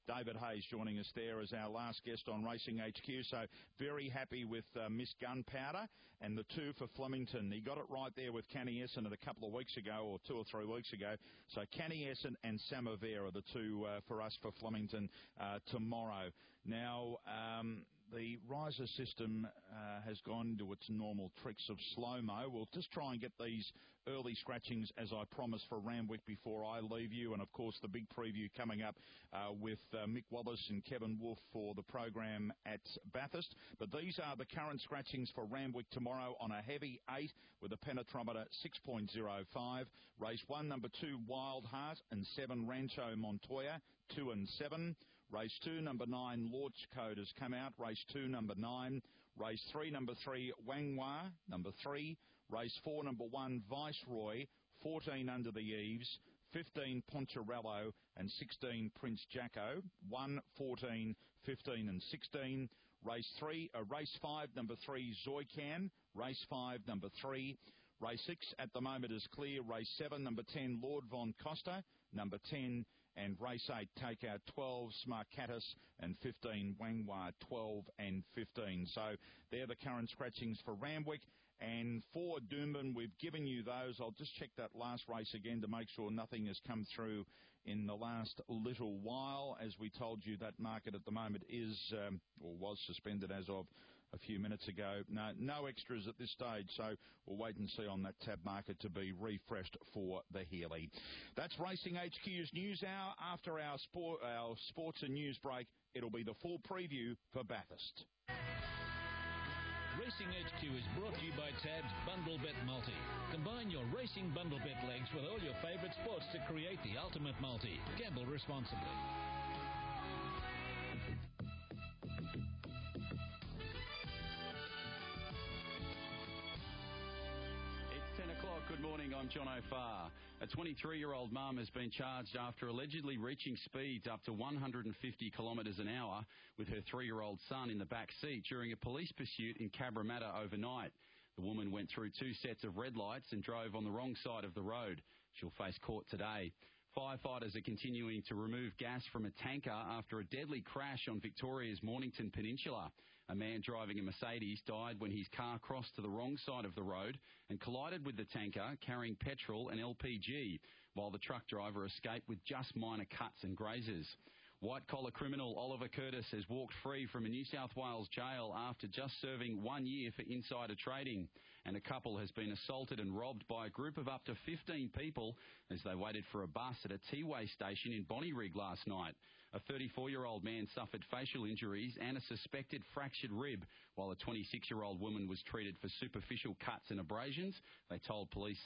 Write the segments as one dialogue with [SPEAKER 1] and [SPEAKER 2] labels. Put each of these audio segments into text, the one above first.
[SPEAKER 1] David Hayes joining us there as our last guest on Racing HQ. So very happy with Miss Gunpowder and the 2 for Flemington. He got it right there with Canny Essendon a couple of weeks ago, or 2 or 3 weeks ago. So Canny Essendon and Samovar are the 2 for us for Flemington tomorrow. Now, the riser system has gone into its normal tricks of slow-mo. We'll just try and get these early scratchings, as I promised, for Randwick before I leave you. And, of course, the big preview coming up with Mick Wallace and Kevin Wolfe for the program at Bathurst. But these are the current scratchings for Randwick tomorrow on a heavy 8 with a penetrometer 6.05. Race 1, number 2, Wild Heart, and 7, Rancho Montoya, 2 and 7. Race 2, number 9, Launch Code has come out. Race 2, number 9. Race 3, number 3, Wangwa, number 3. Race 4, number 1, Viceroy. 14, Under the Eaves. 15, Poncherello, and 16, Prince Jacko. 1, 14, 15 and 16. Race 5, number 3, Zoycan. Race 5, number 3. Race 6 at the moment is clear. Race 7, number 10, Lord Von Costa, number 10. And race 8, take out 12, Smarkatus, and 15, Wangwa, 12 and 15. So they're the current scratchings for Randwick. And for Doomben, we've given you those. I'll just check that last race again to make sure nothing has come through in the last little while. As we told you, that market at the moment is, or was suspended as of a few minutes ago. No extras at this stage, so we'll wait and see on that tab market to be refreshed for the Healy. That's Racing HQ's News Hour. After our sports and news break, it'll be the full preview for Bathurst.
[SPEAKER 2] Racing HQ is brought to you by Tab's Bundle Bet Multi. Combine your racing bundle bet legs with all your favourite sports to create the ultimate multi. Gamble responsibly.
[SPEAKER 3] Good morning, I'm John O'Farr. A 23-year-old mum has been charged after allegedly reaching speeds up to 150 kilometres an hour with her 3-year-old son in the back seat during a police pursuit in Cabramatta overnight. The woman went through 2 sets of red lights and drove on the wrong side of the road. She'll face court today. Firefighters are continuing to remove gas from a tanker after a deadly crash on Victoria's Mornington Peninsula. A man driving a Mercedes died when his car crossed to the wrong side of the road and collided with the tanker carrying petrol and LPG, while the truck driver escaped with just minor cuts and grazes. White-collar criminal Oliver Curtis has walked free from a New South Wales jail after just serving 1 year for insider trading. And a couple has been assaulted and robbed by a group of up to 15 people as they waited for a bus at a T-Way station in Bonnyrigg last night. A 34-year-old man suffered facial injuries and a suspected fractured rib, while a 26-year-old woman was treated for superficial cuts and abrasions. They told police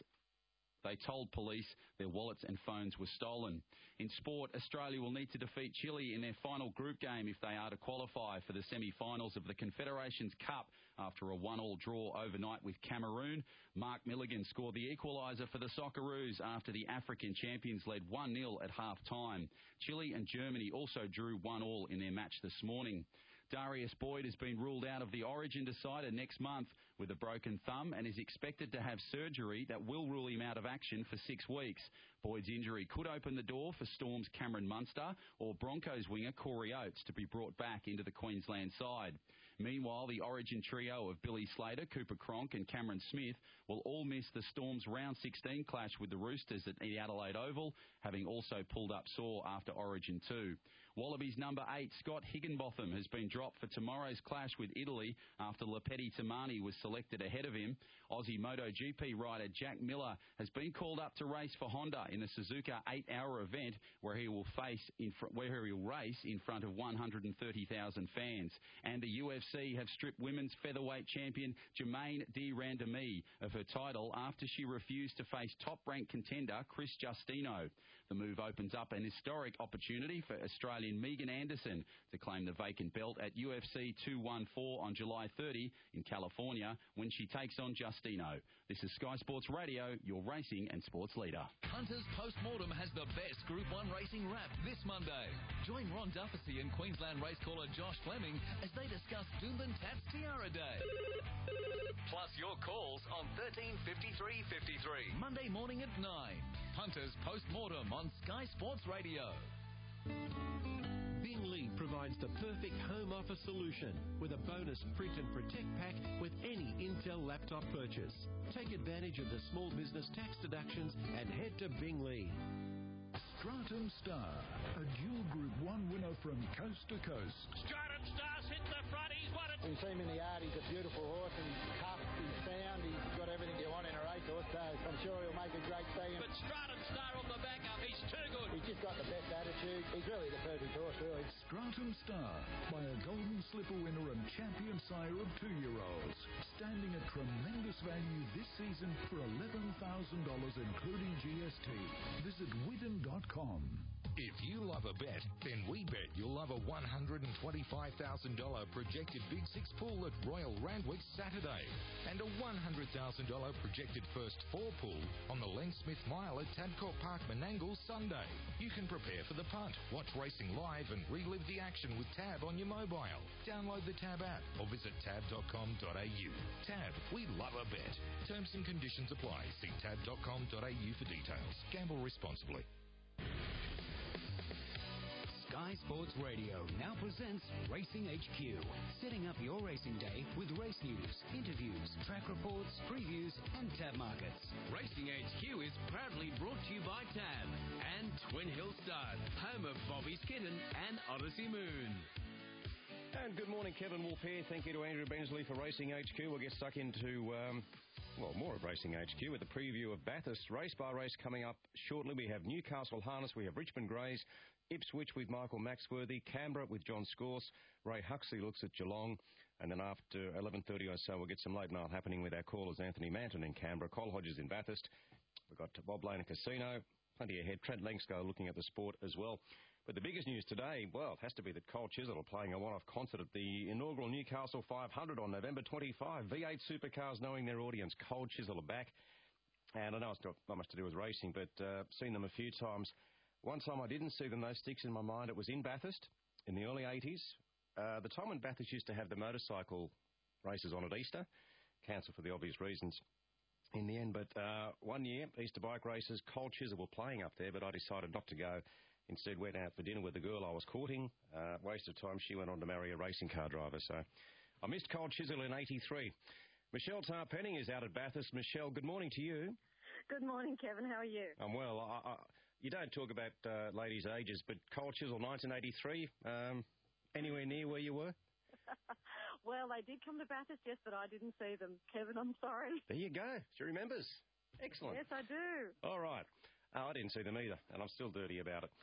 [SPEAKER 3] their wallets and phones were stolen. In sport, Australia will need to defeat Chile in their final group game if they are to qualify for the semi-finals of the Confederations Cup after a 1-1 draw overnight with Cameroon. Mark Milligan scored the equaliser for the Socceroos after the African champions led 1-0 at half-time. Chile and Germany also drew 1-1 in their match this morning. Darius Boyd has been ruled out of the Origin decider next month with a broken thumb and is expected to have surgery that will rule him out of action for 6 weeks. Boyd's injury could open the door for Storm's Cameron Munster or Broncos winger Corey Oates to be brought back into the Queensland side. Meanwhile, the Origin trio of Billy Slater, Cooper Cronk and Cameron Smith will all miss the Storm's round 16 clash with the Roosters at the Adelaide Oval, having also pulled up sore after Origin 2. Wallabies number 8, Scott Higginbotham, has been dropped for tomorrow's clash with Italy after Lopeti Tamani was selected ahead of him. Aussie MotoGP rider Jack Miller has been called up to race for Honda in the Suzuka 8-hour event where he will race in front of 130,000 fans. And the UFC have stripped women's featherweight champion Jermaine de Randamie of her title after she refused to face top-ranked contender Chris Justino. The move opens up an historic opportunity for Australian Megan Anderson to claim the vacant belt at UFC 214 on July 30 in California when she takes on Justino. This is Sky Sports Radio, your racing and sports leader.
[SPEAKER 2] Hunters Postmortem has the best Group 1 racing wrap this Monday. Join Ron Duffy and Queensland racecaller Josh Fleming as they discuss Doomben Tats Tiara Day. Plus your calls on 135353. Monday morning at 9. Hunters Postmortem on Sky Sports Radio. The
[SPEAKER 4] finds the perfect home office solution with a bonus print and protect pack with any Intel laptop purchase. Take advantage of the small business tax deductions and head to Bingley.
[SPEAKER 5] Stratum Star, a dual Group 1 winner from coast to coast.
[SPEAKER 6] Stratum Star's hit the front. He's won it.
[SPEAKER 7] You see him in the yard. He's a beautiful horse, and he's tough, he's sound, he's got everything you want in a racehorse, so I'm sure he'll make a great team.
[SPEAKER 6] But Stratum Star on the back up, he's too good.
[SPEAKER 7] He's just got the best attitude. He's really the perfect horse, really.
[SPEAKER 5] Stratum Star, by a Golden Slipper winner and champion sire of 2-year-olds, standing at tremendous value this season for $11,000 including GST. Visit Widden.com.
[SPEAKER 8] If you love a bet, then we bet you'll love a $125,000 projected Big Six pool at Royal Randwick Saturday and a $100,000 projected First Four pool on the Len Smith Mile at Tabcorp Park Menangle Sunday. You can prepare for the punt, watch racing live and relive the action with Tab on your mobile. Download the Tab app or visit tab.com.au. Tab, we love a bet. Terms and conditions apply. See tab.com.au for details. Gamble responsibly.
[SPEAKER 9] Sky Sports Radio now presents Racing HQ, setting up your racing day with race news, interviews, track reports, previews and tab markets.
[SPEAKER 10] Racing HQ is proudly brought to you by Tab and Twin Hill Stud, home of Bobby Skinner and Odyssey Moon.
[SPEAKER 11] And good morning, Kevin Wolf here. Thank you to Andrew Bensley for Racing HQ. We'll get stuck into, more of Racing HQ with a preview of Bathurst race by race coming up shortly. We have Newcastle Harness, we have Richmond Greys, Ipswich with Michael Maxworthy, Canberra with John Scorse, Ray Huxley looks at Geelong, and then after 11:30 or so we'll get some late night happening with our callers Anthony Manton in Canberra, Cole Hodges in Bathurst. We've got Bob Lane at Casino, plenty ahead. Trent Langsco looking at the sport as well. But the biggest news today, well, it has to be that Cole Chisel are playing a one-off concert at the inaugural Newcastle 500 on November 25. V8 supercars knowing their audience. Cole Chisel are back. And I know it's got not much to do with racing, but seen them a few times. One time I didn't see them, though, sticks in my mind. It was in Bathurst in the early 80s. The time when Bathurst used to have the motorcycle races on at Easter. Cancelled for the obvious reasons in the end. But one year, Easter bike races, Cole Chisel were playing up there, but I decided not to go. Instead, went out for dinner with the girl I was courting. Waste of time. She went on to marry a racing car driver. So I missed Cole Chisel in 83. Michelle Tarpenning is out at Bathurst. Michelle, good morning to you.
[SPEAKER 12] Good morning, Kevin. How are you?
[SPEAKER 11] I'm well. You don't talk about ladies' ages, but Cole Chisel, 1983, anywhere near where you were?
[SPEAKER 12] Well, they did come to Bathurst, yes, but I didn't see them. Kevin, I'm sorry.
[SPEAKER 11] There you go. She remembers. Excellent.
[SPEAKER 12] Yes, I do.
[SPEAKER 11] All right. I didn't see them either, and I'm still dirty about it.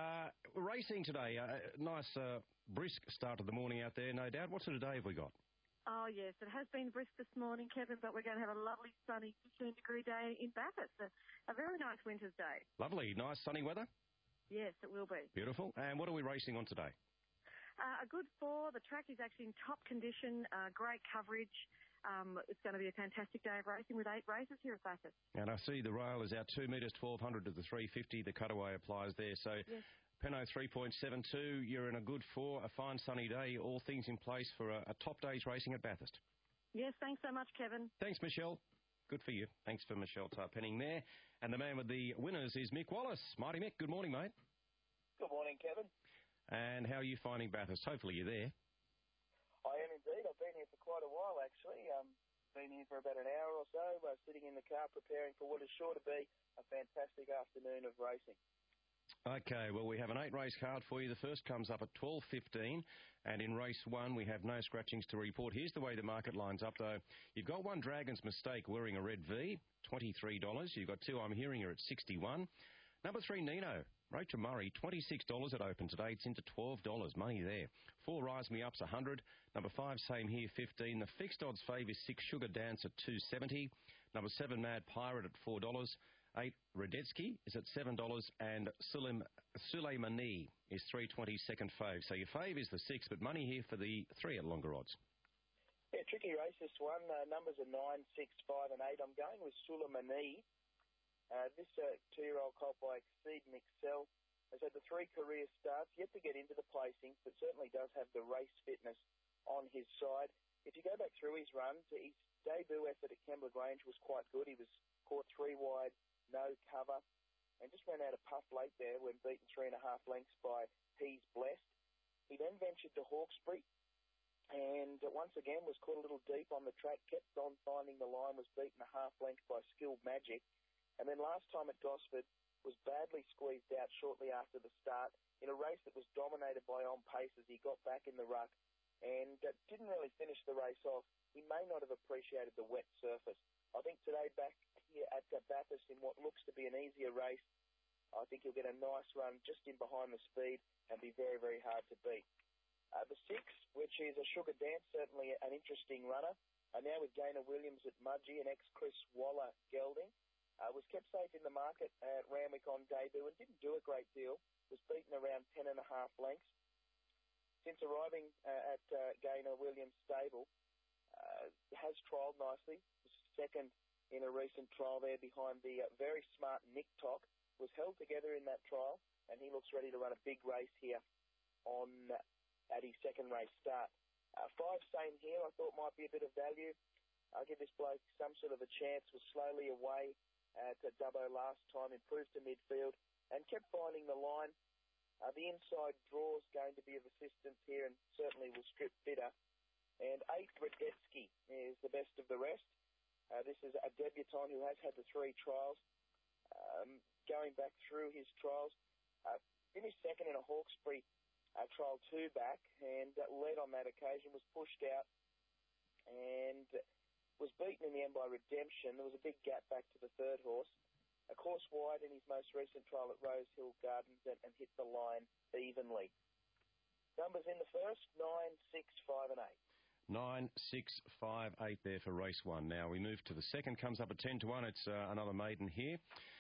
[SPEAKER 11] Racing today, nice brisk start of the morning out there, no doubt. What sort of day have we got?
[SPEAKER 12] Oh, yes, it has been brisk this morning, Kevin, but we're going to have a lovely, sunny 15-degree day in Bathurst. A very nice winter's day.
[SPEAKER 11] Lovely. Nice sunny weather?
[SPEAKER 12] Yes, it will be.
[SPEAKER 11] Beautiful. And what are we racing on today?
[SPEAKER 12] A good 4. The track is actually in top condition, great coverage. It's going to be a fantastic day of racing with 8 races here at Bathurst. And
[SPEAKER 11] I see the rail is out 2 metres, 1,200 to the 350. The cutaway applies there. So yes. Penno 3.72. You're in a good 4, a fine sunny day. All things in place for a top day's racing at Bathurst.
[SPEAKER 12] Yes, thanks so much, Kevin.
[SPEAKER 11] Thanks, Michelle. Good for you. Thanks for Michelle Tarpenning there. And the man with the winners is Mick Wallace. Mighty Mick, good morning, mate.
[SPEAKER 13] Good morning, Kevin.
[SPEAKER 11] And how are you finding Bathurst? Hopefully you're there.
[SPEAKER 13] I am indeed. I've been here for quite a while, actually. Been here for about an hour or so, sitting in the car preparing for what is sure to be a fantastic afternoon of racing.
[SPEAKER 11] Okay, well, we have an 8-race card for you. The first comes up at 12:15, and in race 1, we have no scratchings to report. Here's the way the market lines up, though. You've got 1 Dragon's Mistake wearing a red V, $23. You've got 2 I'm Hearing Her at $61. Number 3, Nino, Rachel Murray, $26 at open today. It's into $12. Money there. 4 Rise Me Up's $100. Number 5, Same Here, $15. The fixed odds favour is 6 Sugar Dance at $2.70. Number 7, Mad Pirate at $4. 8 Radetsky is at $7, and Suleimani is $3.20 second fave. So your fave is the 6, but money here for the 3 at longer odds.
[SPEAKER 13] Yeah, tricky race this one. Numbers are 9, 6, 5 and 8. I'm going with Suleimani. This 2-year-old colt by Exceed and Excel has had the 3 career starts, yet to get into the placings, but certainly does have the race fitness on his side. If you go back through his runs, his debut effort at Kembla Grange was quite good. He was caught 3 wide, no cover, and just ran out of puff late there when beaten 3.5 lengths by He's Blessed. He then ventured to Hawkesbury and once again was caught a little deep on the track, kept on finding the line, was beaten a half length by Skilled Magic. And then last time at Gosford was badly squeezed out shortly after the start in a race that was dominated by On Pace as he got back in the ruck and didn't really finish the race off. He may not have appreciated the wet surface. I think today back here at Bathurst in what looks to be an easier race, I think he'll get a nice run just in behind the speed and be very, very hard to beat. The 6, which is a Sugar Dance, certainly an interesting runner, now with Gaynor Williams at Mudgee and ex-Chris Waller gelding. Was kept safe in the market at Randwick on debut and didn't do a great deal. Was beaten around 10.5 lengths. Since arriving at Gaynor Williams' stable, has trialled nicely. Was second in a recent trial there behind the very smart Nick Tock. Was held together in that trial, and he looks ready to run a big race here at his second race start. 5 Same Here, I thought might be a bit of value. I'll give this bloke some sort of a chance. Was slowly away at Dubbo last time, improved to midfield, and kept finding the line. The inside draw is going to be of assistance here and certainly will strip fitter. And 8 Radetsky is the best of the rest. This is a debutant who has had the 3 trials. Going back through his trials, finished second in a Hawkesbury trial 2 back and led on that occasion, was pushed out and was beaten in the end by Redemption. There was a big gap back to the 3rd horse. A course wide in his most recent trial at Rosehill Gardens and hit the line evenly. Numbers in the first, 9, 6, 5 and 8.
[SPEAKER 11] 9, 6, 5, 8 there for race 1. Now we move to the second, comes up at 10 to 1. It's another maiden here.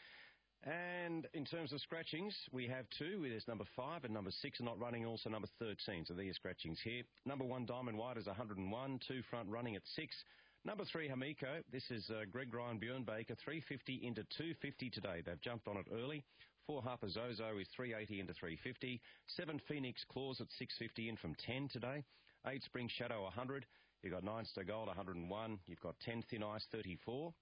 [SPEAKER 11] And in terms of scratchings, we have 2. There's number 5 and number 6 are not running, also number 13. So there are scratchings here. Number 1, Diamond White, is 101. 2 front running at 6. Number 3, Hamiko. This is Greg Ryan, Bjorn Baker, 350 into 250 today. They've jumped on it early. 4 Harper Zozo is 380 into 350. 7 Phoenix Claws at 650 in from 10 today. 8 Spring Shadow 100. You've got 9 Star Gold 101. You've got 10 Thin Ice 34.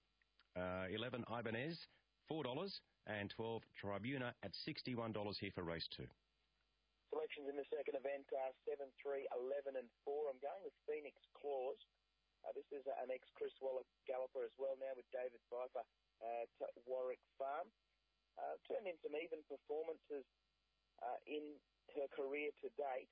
[SPEAKER 11] 11 Ibanez $4 and 12 Tribuna at $61 here for race 2.
[SPEAKER 13] Selections in the second event are 7, 3, 11 and 4. I'm going with Phoenix Claws. This is an ex-Chris Waller galloper as well now with David Pfeiffer at Warwick Farm. Turned in some even performances in her career to date.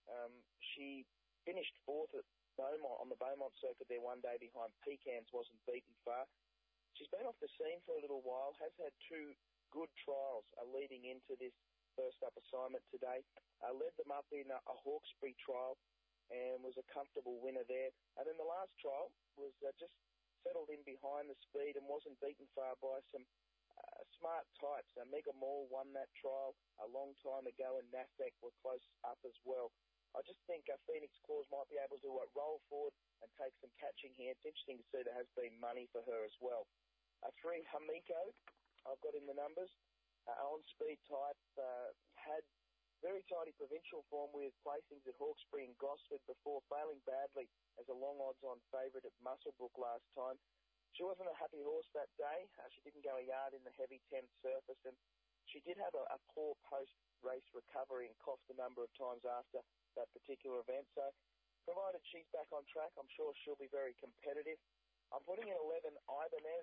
[SPEAKER 13] She finished 4th at Beaumont, on the Beaumont circuit there one day behind Pecans, wasn't beaten far. She's been off the scene for a little while, has had 2 good trials leading into this first up assignment today. Led them up in a Hawkesbury trial and was a comfortable winner there. And then the last trial was just settled in behind the speed and wasn't beaten far by some smart types. Mega Mall won that trial a long time ago and Nasdaq were close up as well. I just think Phoenix Claws might be able to roll forward and take some catching here. It's interesting to see there has been money for her as well. 3 Hamiko, I've got in the numbers. On speed type, had very tidy provincial form with placings at Hawkesbury and Gosford before failing badly as a long odds-on favourite at Muswellbrook last time. She wasn't a happy horse that day. She didn't go a yard in the heavy 10 surface, and she did have a poor post-race recovery and coughed a number of times after that particular event. So, provided she's back on track, I'm sure she'll be very competitive. I'm putting in 11 Ibanez.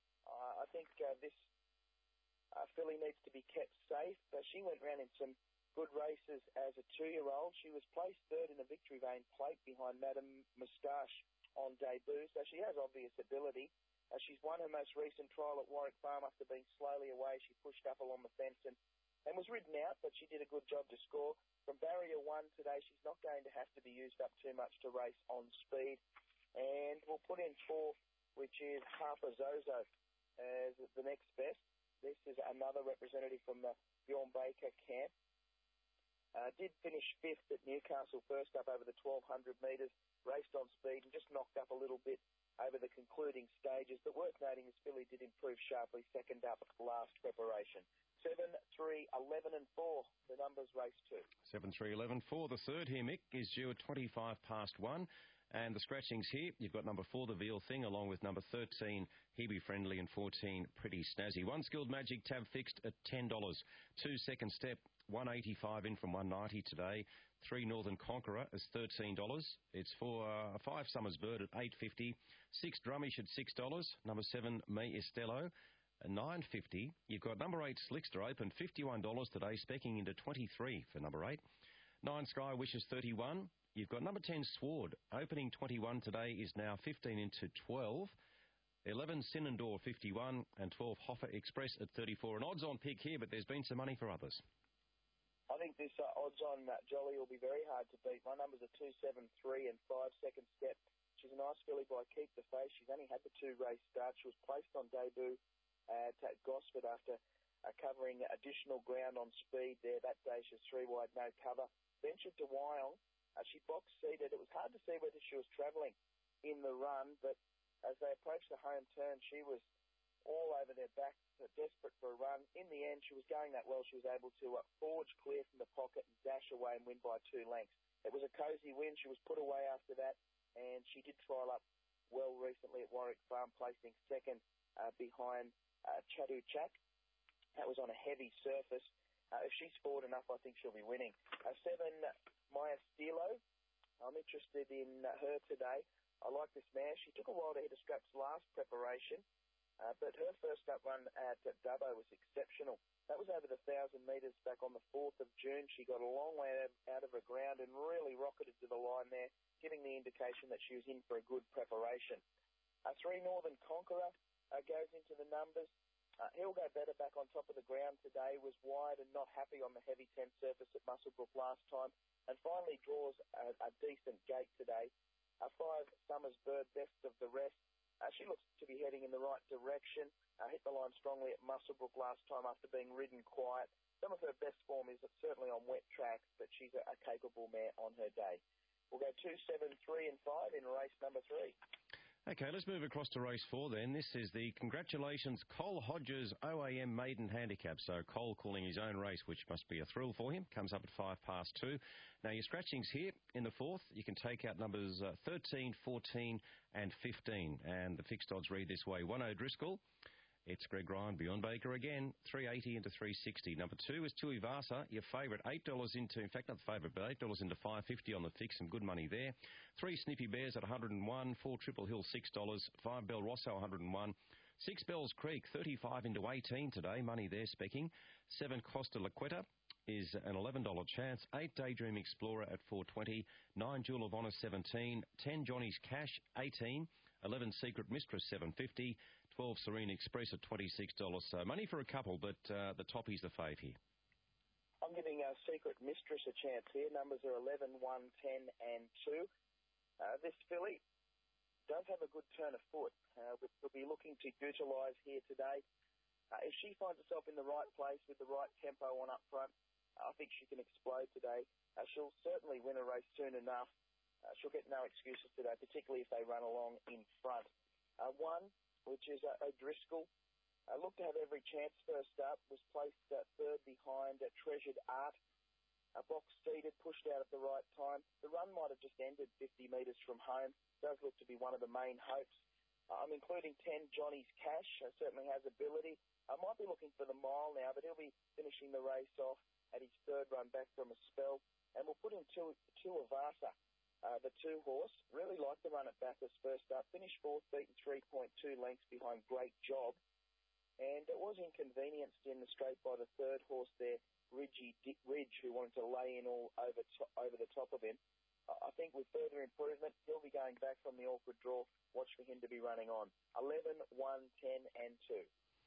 [SPEAKER 13] I think this filly needs to be kept safe. She went round in some good races as a 2-year-old. She was placed 3rd in the Victory Vane Plate behind Madame Moustache on debut, so she has obvious ability. She's won her most recent trial at Warwick Farm after being slowly away. She pushed up along the fence and was ridden out, but she did a good job to score. From barrier 1 today, she's not going to have to be used up too much to race on speed. And we'll put in 4, which is Harper Zozo as the next best. This is another representative from the Bjorn Baker camp. Did finish 5th at Newcastle, first up over the 1,200 metres, raced on speed and just knocked up a little bit over the concluding stages. But worth noting, this filly did improve sharply, second up at the last preparation. 7, 3, 11 and 4, the numbers race 2.
[SPEAKER 11] 7, 3, 11, 4. The third here, Mick, is due at 25 past 1. And the scratchings here, you've got number 4, The Veal Thing, along with number 13, Hebe Friendly, and 14, Pretty Snazzy. 1 Skilled Magic, tab fixed at $10. 2 Second Step, 185 in from 190 today. 3 Northern Conqueror is $13. It's for 5 Summers Bird at $8.50. 6 Drumish at $6. Number 7 Me Estello at $9.50. You've got number 8 Slickster open $51 today, specking into 23 for number 8. 9 Sky Wishes $31. You've got number 10 Sword opening 21 today, is now 15 into 12. 11 Sinandor 51 and 12 Hoffer Express at 34. An odds-on pick here, but there's been some money for others.
[SPEAKER 13] I think this odds-on Jolly will be very hard to beat. My numbers are 2, 7, 3 and 5 second step. She's a nice filly by Keep the Face. She's only had the 2 race starts. She was placed on debut at Gosford after covering additional ground on speed there. That day she was 3 wide, no cover. Ventured to Wyong. She box-seated. It was hard to see whether she was travelling in the run, but as they approached the home turn, she was all over their backs, desperate for a run. In the end, she was going that well. She was able to forge clear from the pocket and dash away and win by 2 lengths. It was a cosy win. She was put away after that, and she did trial up well recently at Warwick Farm, placing second behind Chadu Chak. That was on a heavy surface. If she's forward enough, I think she'll be winning. 7, Maya Stilo. I'm interested in her today. I like this mare. She took a while to hit a scraps last preparation, but her first up run at Dubbo was exceptional. That was over the 1,000 metres back on the 4th of June. She got a long way out of her ground and really rocketed to the line there, giving the indication that she was in for a good preparation. 3 Northern Conqueror goes into the numbers. He'll go better back on top of the ground today, was wide and not happy on the heavy 10 surface at Muswellbrook last time, and finally draws a decent gate today. 5 Summers Bird, best of the rest. She looks to be heading in the right direction. Hit the line strongly at Muswellbrook last time after being ridden quiet. Some of her best form is certainly on wet tracks, but she's a capable mare on her day. We'll go 2, 7, 3 and 5 in race number 3.
[SPEAKER 11] Okay, let's move across to race 4 then. This is the Congratulations Cole Hodges OAM Maiden Handicap. So Cole calling his own race, which must be a thrill for him. Comes up at 2:05. Now, your scratchings here in the 4th, you can take out numbers 13, 14 and 15. And the fixed odds read this way. 1 O'Driscoll. It's Greg Ryan, Beyond Baker again, 380 into 360. Number 2 is Tui Vasa, your favourite, $8 into, in fact, not the favourite, but $8 into 550 on the fix, some good money there. 3 Snippy Bears at 101, 4 Triple Hill, $6, 5 Bell Rosso, 101. 6 Bells Creek, 35 into 18 today, money there, specking. 7 Costa Laqueta is an $11 chance. 8 Daydream Explorer at 420. 9 Jewel of Honour, 17. 10 Johnny's Cash, 18. 11 Secret Mistress, 750. 12 Serene Express at $26. So money for a couple, but the toppy's the fave here.
[SPEAKER 13] I'm giving Secret Mistress a chance here. Numbers are 11, 1, 10 and 2. This filly does have a good turn of foot. We'll be looking to utilise here today. If she finds herself in the right place with the right tempo on up front, I think she can explode today. She'll certainly win a race soon enough. She'll get no excuses today, particularly if they run along in front. 1, which is O'Driscoll, looked to have every chance first up, was placed third behind Treasured Art. Box-seated, pushed out at the right time. The run might have just ended 50 metres from home. Does look to be one of the main hopes. I'm including 10 Johnny's Cash. Certainly has ability. I might be looking for the mile now, but he'll be finishing the race off at his 3rd run back from a spell. And we'll put in two Avasa. The 2 horse, really liked the run at Bathurst first up, finished 4th, beaten 3.2 lengths behind Great Job, and it was inconvenienced in the straight by the 3rd horse there, Ridge, who wanted to lay in all over the top of him. I think with further improvement, he'll be going back from the awkward draw. Watch for him to be running on. 11, 1, 10 and 2.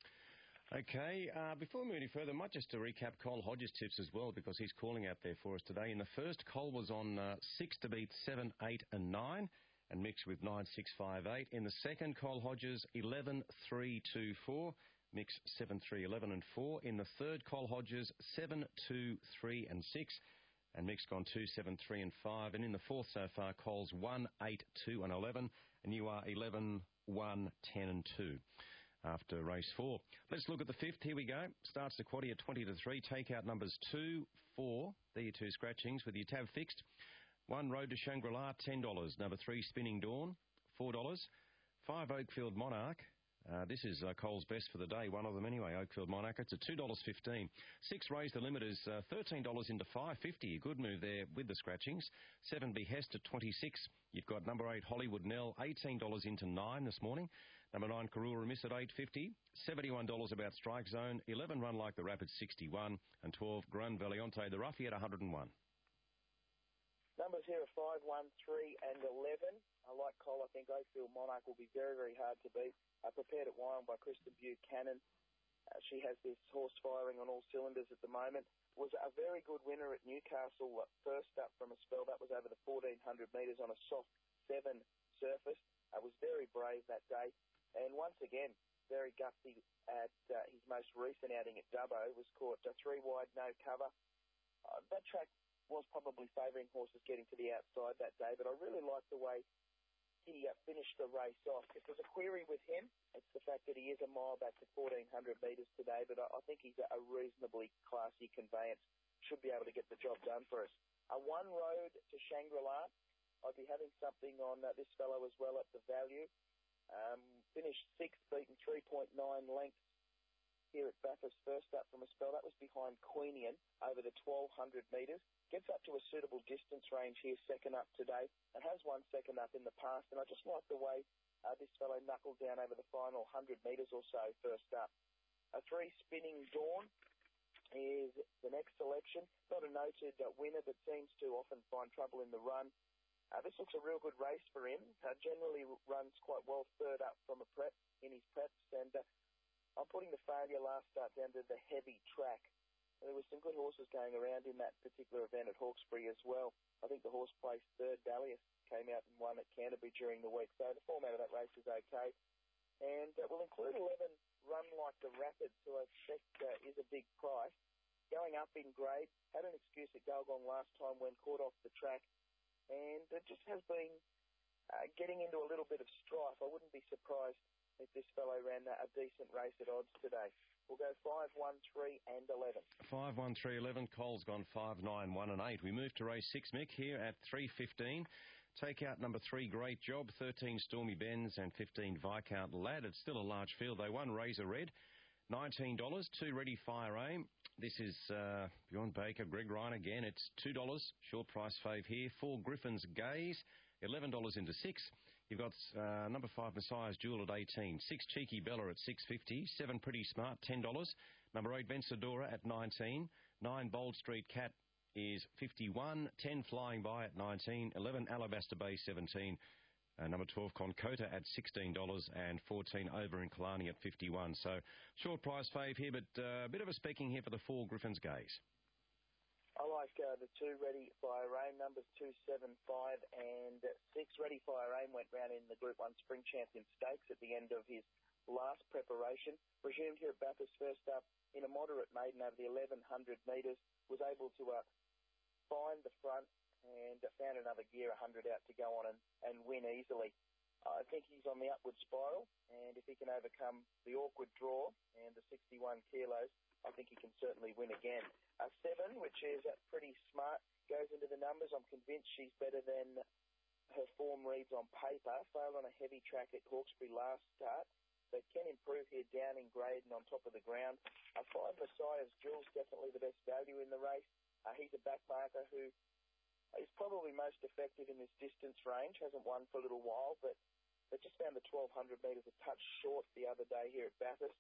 [SPEAKER 11] Okay, before we move any further, I might just to recap Cole Hodges' tips as well, because he's calling out there for us today. In the first, Cole was on 6 to beat 7, 8 and 9, and mixed with 9, 6, 5, 8. In the second, Cole Hodges, 11, 3, 2, 4, mixed 7, 3, 11 and 4. In the third, Cole Hodges, 7, 2, 3 and 6, and mixed gone 2, 7, 3 and 5. And in the fourth so far, Cole's 1, 8, 2 and 11, and you are 11, 1, 10 and 2. After race 4. Let's look at the fifth. Here we go. Starts the quaddie at 20 to 3. Take out numbers 2, 4. There are your 2 scratchings with your tab fixed. 1 Road to Shangri-La, $10. Number 3 Spinning Dawn, $4. 5 Oakfield Monarch, This is Cole's best for the day, one of them anyway, Oakfield Monarch. It's at $2.15. 6 Raise the Limit is $13 into $5.50. A good move there with the scratchings. 7 Behest at $26. You've got number 8 Hollywood Nell, $18 into $9 this morning. Number 9 Karura Miss at $8.50. $71 about Strike Zone. 11 Run Like the Rapids, $61. And 12 Gran Valiente the Roughie at $101.
[SPEAKER 13] Numbers here are 5, 1, 3 and 11. I like Cole. I think Oakfield Monarch will be very, very hard to beat. Prepared at Wyong by Kristen Buchanan. She has this horse firing on all cylinders at the moment. Was a very good winner at Newcastle first up from a spell. That was over the 1,400 metres on a soft 7 surface. Was very brave that day. And once again, very gutsy at his most recent outing at Dubbo. Was caught 3 wide, no cover. That track was probably favouring horses getting to the outside that day, but I really like the way he finished the race off. If there's a query with him, it's the fact that he is a mile back to 1,400 metres today, but I think he's a reasonably classy conveyance. Should be able to get the job done for us. One Road to Shangri-La. I'd be having something on this fellow as well at the value. Finished 6th, beaten 3.9 lengths here at Bathurst first up from a spell. That was behind Queenian over the 1,200 metres. Gets up to a suitable distance range here, second up today, and has won second up in the past. And I just like the way this fellow knuckled down over the final 100 metres or so first up. 3 Spinning Dawn is the next selection. Not a noted winner, but seems to often find trouble in the run. This looks a real good race for him. Generally runs quite well third up from a prep in his preps, and I'm putting the failure last start down to the heavy track. There were some good horses going around in that particular event at Hawkesbury as well. I think the horse placed third, Dalius, came out and won at Canterbury during the week. So the format of that race is okay. And we'll include 11 Run Like the Rapids, who I expect is a big price. Going up in grade, had an excuse at Gulgong last time when caught off the track. And it just has been getting into a little bit of strife. I wouldn't be surprised if this fellow ran a decent race at odds today. We'll go 5, 1, 3 and 11.
[SPEAKER 11] 5, 1, 3, 11. Cole's gone 5, 9, 1 and 8. We move to race 6, Mick, here at 3.15. Take out number 3, Great Job, 13 Stormy Benz and 15 Viscount Lad. It's still a large field. They won Razor Red, $19. 2 Ready Fire Aim. This is Bjorn Baker, Greg Ryan again. It's $2. Short price fave here. 4 Griffin's Gaze, $11 into 6. You've got number 5 Messiah's Jewel at 18. 6 Cheeky Bella at $6.50. 7 Pretty Smart, $10. Number 8 Vencedora at 19. 9 Bold Street Cat is 51. 10 Flying By at 19. 11 Alabaster Bay, 17. Number 12 Concota at $16 and 14 Over in Killarney at 51. So short price fave here, but a bit of a specking here for the 4 Griffin's Gaze.
[SPEAKER 13] I like the 2 Ready Fire Aim, numbers 2, 7, 5 and 6. Ready Fire Aim went round in the Group 1 Spring Champion Stakes at the end of his last preparation. Resumed here at Bathurst first up in a moderate maiden over the 1,100 metres. Was able to find the front and found another gear 100 out to go on and win easily. I think he's on the upward spiral, and if he can overcome the awkward draw and the 61 kilos, I think he can certainly win again. 7, which is Pretty Smart, goes into the numbers. I'm convinced she's better than her form reads on paper. Failed on a heavy track at Hawkesbury last start, but can improve here down in grade and on top of the ground. 5 Messiah's Jewel's definitely the best value in the race. He's a backmarker who is probably most effective in this distance range. Hasn't won for a little while, but just found the 1,200 metres a touch short the other day here at Bathurst.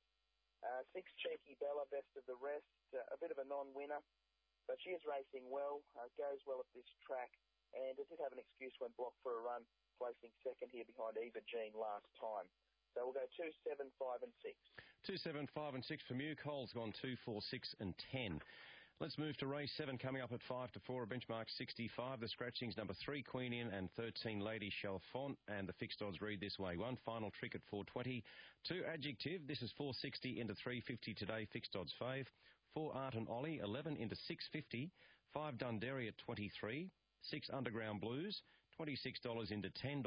[SPEAKER 13] 6 Cheeky Bella, best of the rest. A bit of a non-winner, but she is racing well. Goes well at this track, and it did have an excuse when blocked for a run, placing second here behind Eva Jean last time. So we'll go 2, 7, 5 and 6.
[SPEAKER 11] 2, 7, 5 and 6 from you. Cole's gone 2, 4, 6 and 10. Let's move to race 7 coming up at 5 to 4, a benchmark 65. The scratchings number 3 Queenian and 13 Lady Chalfont, and the fixed odds read this way. 1 Final Trick at 4.20. 2 Adjective, this is 4.60 into 3.50 today, fixed odds fave. 4 Art and Ollie, 11 into 6.50. 5 Dundee at 23. 6 Underground Blues, $26 into $10.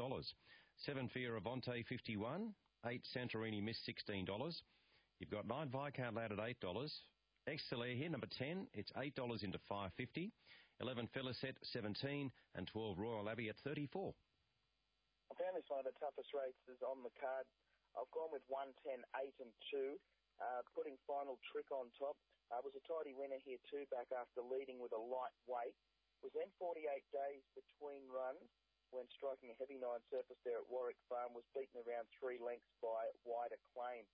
[SPEAKER 11] 7 Fioravante, 51. 8 Santorini Miss, $16. You've got 9 Viscount Lad at $8. Excelaire here, number 10, it's $8 into $5.50. 11 Felicet, 17, and 12 Royal Abbey at 34.
[SPEAKER 13] I found this one of the toughest races on the card. I've gone with 110, 8 and 2, putting Final Trick on top. Was a tidy winner here too, back after leading with a light weight. Was then 48 days between runs when striking a heavy 9 surface there at Warwick Farm. Was beaten around 3 lengths by Wide Acclaim.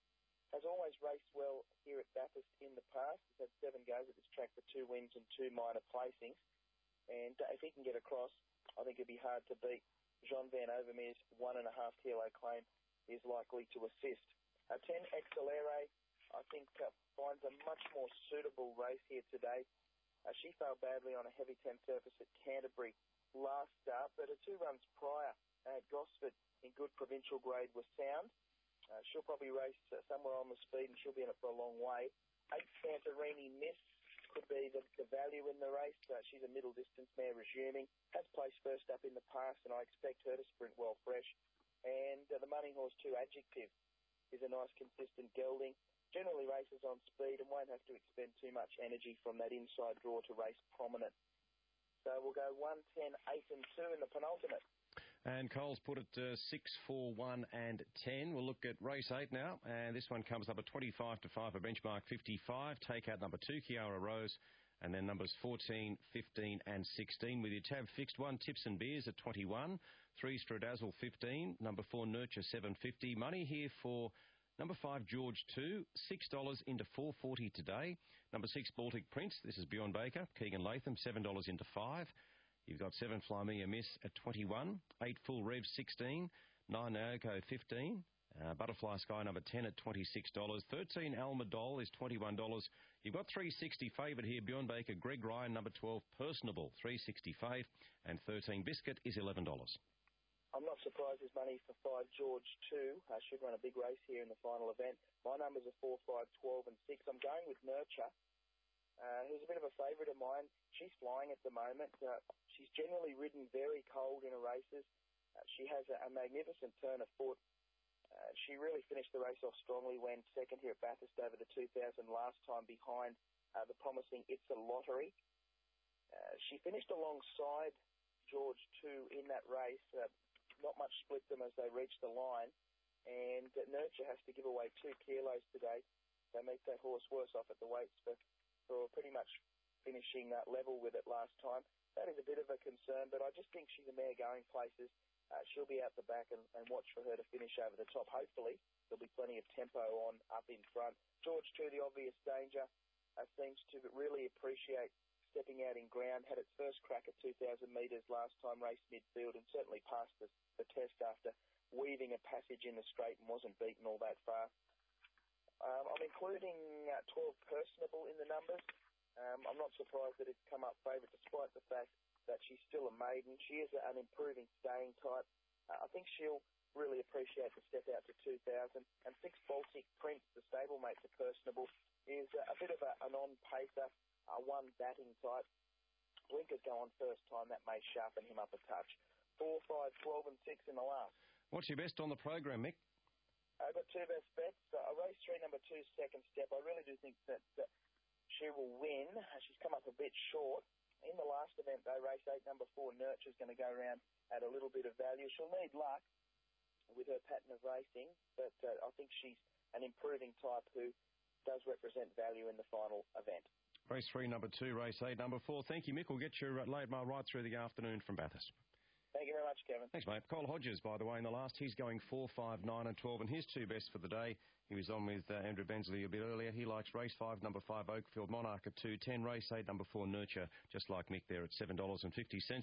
[SPEAKER 13] Has always raced well here at Bathurst in the past. He's had 7 goes at this track for 2 wins and 2 minor placings. And if he can get across, I think it'd be hard to beat. Jean Van Overmeer's 1.5 kilo claim is likely to assist. 10 Accelere, I think, finds a much more suitable race here today. She failed badly on a heavy 10 surface at Canterbury last start, but her 2 runs prior at Gosford in good provincial grade was sound. She'll probably race somewhere on the speed, and she'll be in it for a long way. 8 Santorini Miss could be the value in the race. She's a middle distance mare resuming. Has placed first up in the past, and I expect her to sprint well fresh. And the Money Horse 2 Adjective is a nice consistent gelding. Generally races on speed and won't have to expend too much energy from that inside draw to race prominent. So we'll go 1, 10, 8 and 2 in the penultimate.
[SPEAKER 11] And Cole's put it 6, 4, 1 and 10. We'll look at race 8 now. And this one comes up at 25 to 5, a benchmark 55. Take out number 2, Kiara Rose. And then numbers 14, 15 and 16. With your tab fixed, 1, Tips and Beers at 21. 3, Stradazzle 15. Number 4, Nurture 750. Money here for number 5, George 2, $6 into 440 today. Number 6, Baltic Prince. This is Bjorn Baker. Keegan Latham, $7 into 5. You've got 7, Fly Me a Miss at 21. 8, Full Rev 16. 9, Naoko 15. Butterfly Sky number 10 at $26. 13, Almadol is $21. You've got 360 favoured here. Bjorn Baker, Greg Ryan number 12, Personable, 360 fave. And 13, Biscuit is $11.
[SPEAKER 13] I'm not surprised there's money for 5, George 2. Should run a big race here in the final event. My numbers are 4, 5, 12 and 6. I'm going with Nurture. Who's a bit of a favourite of mine. She's flying at the moment. She's generally ridden very cold in her races. She has a magnificent turn of foot. She really finished the race off strongly when second here at Bathurst over the 2000 last time behind the promising It's a Lottery. She finished alongside George 2 in that race. Not much split them as they reached the line. And Nurture has to give away 2 kilos today. They make that horse worse off at the weights for pretty much finishing level with it last time. That is a bit of a concern, but I just think she's a mare going places. She'll be out the back and watch for her to finish over the top. Hopefully, there'll be plenty of tempo on up in front. George 2, the obvious danger, seems to really appreciate stepping out in ground. Had its first crack at 2,000 metres last time, raced midfield, and certainly passed the test after weaving a passage in the straight and wasn't beaten all that far. I'm including 12 Personable in the numbers. I'm not surprised that it's come up favourite, despite the fact that she's still a maiden. She is an improving staying type. I think she'll really appreciate the step out to 2,000. And 6, Baltic Prince, the stablemate to Personable, is a bit of an on-pacer, one batting type. Blinkers go on first time. That may sharpen him up a touch. 4, 5, 12 and 6 in the last.
[SPEAKER 11] What's your best on the program, Mick?
[SPEAKER 13] I've got 2 best bets. I race 3, number 2, second step. I really do think that she will win. She's come up a bit short. In the last event, though, race 8, number 4, Nurture's going to go around at a little bit of value. She'll need luck with her pattern of racing, but I think she's an improving type who does represent value in the final event.
[SPEAKER 11] Race 3, number 2, race 8, number 4. Thank you, Mick. We'll get your late mail right through the afternoon from Bathurst.
[SPEAKER 13] Thank you very much, Kevin.
[SPEAKER 11] Thanks, mate. Cole Hodges, by the way, in the last, he's going 4, 5, 9 and 12, and his 2 best for the day. He was on with Andrew Bensley a bit earlier. He likes race 5, number 5, Oakfield Monarch at 2.10, race 8, number 4, Nurture, just like Mick there at $7.50.